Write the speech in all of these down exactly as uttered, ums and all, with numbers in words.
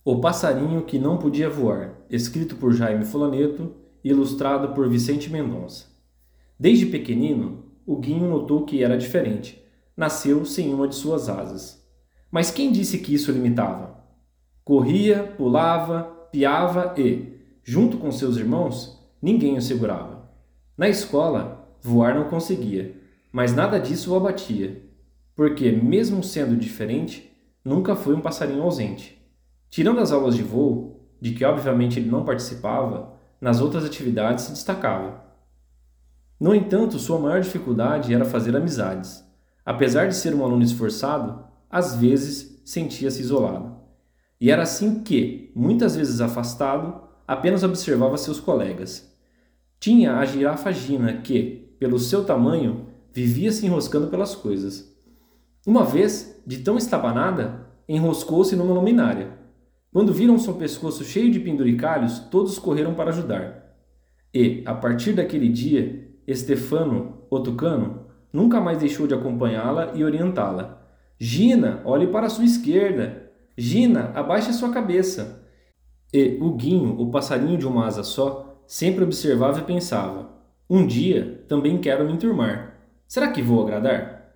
O Passarinho que Não Podia Voar, escrito por Jaime Fulaneto e ilustrado por Vicente Mendonça. Desde pequenino, o Guinho notou que era diferente. Nasceu sem uma de suas asas. Mas quem disse que isso o limitava? Corria, pulava, piava e, junto com seus irmãos, ninguém o segurava. Na escola, voar não conseguia, mas nada disso o abatia, porque, mesmo sendo diferente, nunca foi um passarinho ausente. Tirando as aulas de voo, de que obviamente ele não participava, nas outras atividades se destacava. No entanto, sua maior dificuldade era fazer amizades. Apesar de ser um aluno esforçado, às vezes sentia-se isolado. E era assim que, muitas vezes afastado, apenas observava seus colegas. Tinha a girafa Gina que, pelo seu tamanho, vivia se enroscando pelas coisas. Uma vez, de tão estabanada, enroscou-se numa luminária. Quando viram seu pescoço cheio de penduricalhos, todos correram para ajudar. E, a partir daquele dia, Estefano, o tucano, nunca mais deixou de acompanhá-la e orientá-la. Gina, olhe para a sua esquerda. Gina, abaixe a sua cabeça. E o Guinho, o passarinho de uma asa só, sempre observava e pensava: um dia também quero me enturmar. Será que vou agradar?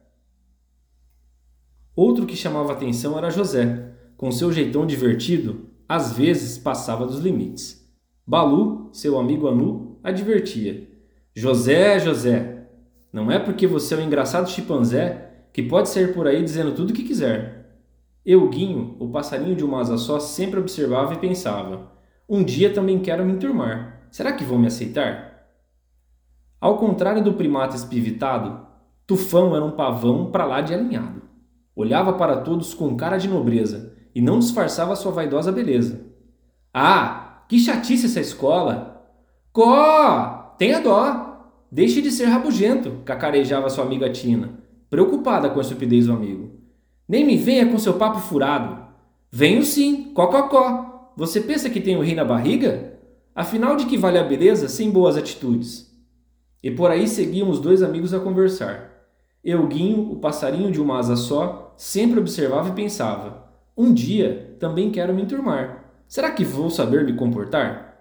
Outro que chamava atenção era José. Com seu jeitão divertido, às vezes passava dos limites. Balu, seu amigo Anu, advertia: José, José, não é porque você é um engraçado chimpanzé que pode sair por aí dizendo tudo o que quiser. Eu, Guinho, o passarinho de uma asa só, sempre observava e pensava: um dia também quero me enturmar. Será que vão me aceitar? Ao contrário do primata espivitado, Tufão era um pavão pra lá de alinhado. Olhava para todos com cara de nobreza e não disfarçava sua vaidosa beleza. Ah, que chatice essa escola! Có! Tenha dó! Deixe de ser rabugento, cacarejava sua amiga Tina, preocupada com a estupidez do amigo. Nem me venha com seu papo furado. Venho sim, có-có-có. Você pensa que tem o rei na barriga? Afinal, de que vale a beleza sem boas atitudes? E por aí seguiam os dois amigos a conversar. Eu, Guinho, o passarinho de uma asa só, sempre observava e pensava: um dia também quero me enturmar. Será que vou saber me comportar?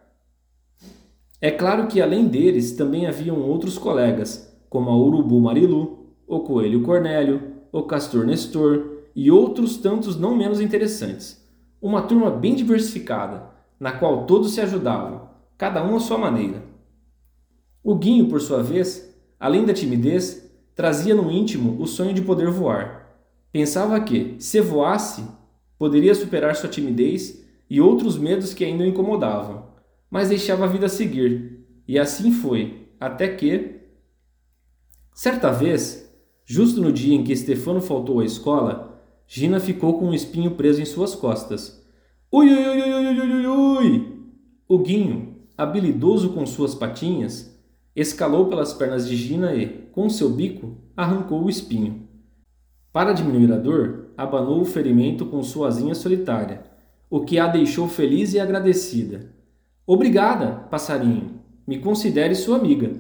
É claro que além deles também haviam outros colegas, como a Urubu Marilu, o Coelho Cornélio, o Castor Nestor e outros tantos não menos interessantes. Uma turma bem diversificada, na qual todos se ajudavam, cada um à sua maneira. O Guinho, por sua vez, além da timidez, trazia no íntimo o sonho de poder voar. Pensava que, se voasse, poderia superar sua timidez e outros medos que ainda o incomodavam, mas deixava a vida seguir. E assim foi, até que... Certa vez, justo no dia em que Stefano faltou à escola, Gina ficou com um espinho preso em suas costas. Ui, ui, ui, ui, ui, ui, ui, ui! O Guinho, habilidoso com suas patinhas, escalou pelas pernas de Gina e, com seu bico, arrancou o espinho. Para diminuir a dor, abanou o ferimento com sua asinha solitária, o que a deixou feliz e agradecida. Obrigada, passarinho. Me considere sua amiga.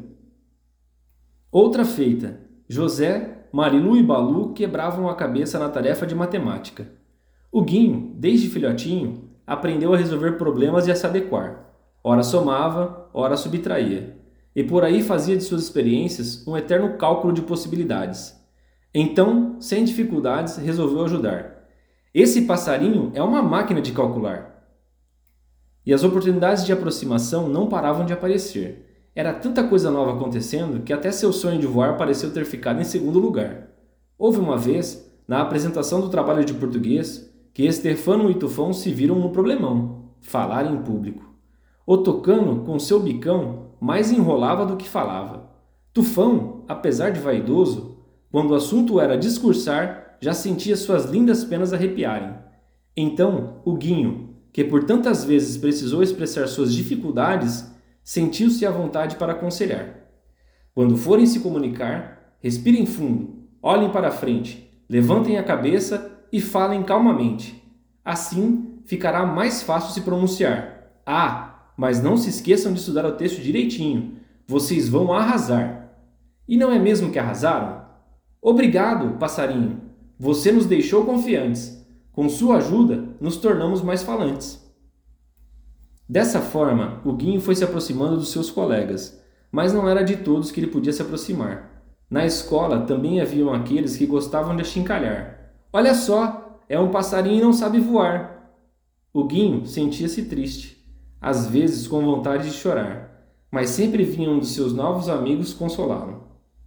Outra feita. José, Marilu e Balu quebravam a cabeça na tarefa de matemática. O Guinho, desde filhotinho, aprendeu a resolver problemas e a se adequar. Ora somava, ora subtraía. E por aí fazia de suas experiências um eterno cálculo de possibilidades. Então, sem dificuldades, resolveu ajudar. Esse passarinho é uma máquina de calcular. E as oportunidades de aproximação não paravam de aparecer. Era tanta coisa nova acontecendo que até seu sonho de voar pareceu ter ficado em segundo lugar. Houve uma vez, na apresentação do trabalho de português, que Estefano e Tufão se viram no problemão: falar em público. O tucano, com seu bicão, mais enrolava do que falava. Tufão, apesar de vaidoso, quando o assunto era discursar, já sentia suas lindas penas arrepiarem. Então, o Guinho, que por tantas vezes precisou expressar suas dificuldades, sentiu-se à vontade para aconselhar. Quando forem se comunicar, respirem fundo, olhem para a frente, levantem a cabeça e falem calmamente. Assim, ficará mais fácil se pronunciar. Ah, mas não se esqueçam de estudar o texto direitinho. Vocês vão arrasar. E não é mesmo que arrasaram? Obrigado, passarinho. Você nos deixou confiantes. Com sua ajuda, nos tornamos mais falantes. Dessa forma, o Guinho foi se aproximando dos seus colegas, mas não era de todos que ele podia se aproximar. Na escola também haviam aqueles que gostavam de achincalhar. Olha só, é um passarinho e não sabe voar. O Guinho sentia-se triste, às vezes com vontade de chorar, mas sempre vinha um dos seus novos amigos consolá-lo.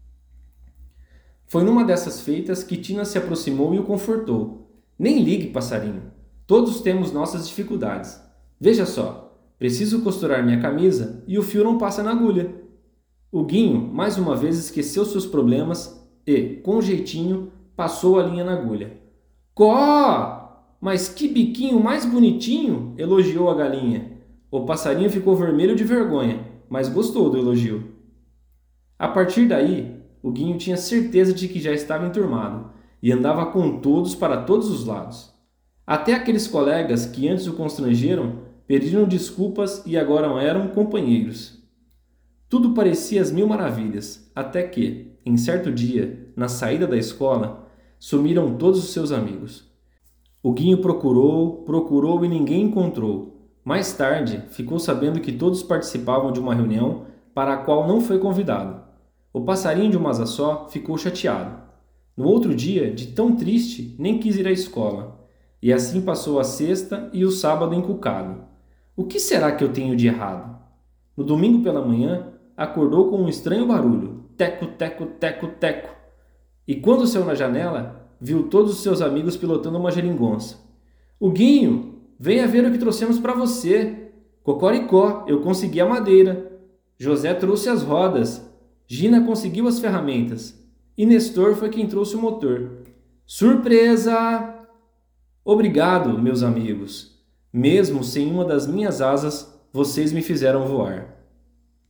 Foi numa dessas feitas que Tina se aproximou e o confortou. Nem ligue, passarinho. Todos temos nossas dificuldades. Veja só, preciso costurar minha camisa e o fio não passa na agulha. O Guinho, mais uma vez, esqueceu seus problemas e, com jeitinho, passou a linha na agulha. Có! Mas que biquinho mais bonitinho! Elogiou a galinha. O passarinho ficou vermelho de vergonha, mas gostou do elogio. A partir daí, o Guinho tinha certeza de que já estava enturmado e andava com todos para todos os lados. Até aqueles colegas que antes o constrangeram pediram desculpas e agora eram companheiros. Tudo parecia às mil maravilhas, até que, em certo dia, na saída da escola, sumiram todos os seus amigos. O Guinho procurou, procurou e ninguém encontrou. Mais tarde, ficou sabendo que todos participavam de uma reunião para a qual não foi convidado. O passarinho de uma asa só ficou chateado. No outro dia, de tão triste, nem quis ir à escola. E assim passou a sexta e o sábado encucado. O que será que eu tenho de errado? No domingo pela manhã, acordou com um estranho barulho. Teco, teco, teco, teco. E quando saiu na janela, viu todos os seus amigos pilotando uma geringonça. O Guinho, venha ver o que trouxemos para você. Cocoricó, eu consegui a madeira. José trouxe as rodas. Gina conseguiu as ferramentas. E Nestor foi quem trouxe o motor. Surpresa! Obrigado, meus amigos. Mesmo sem uma das minhas asas, vocês me fizeram voar.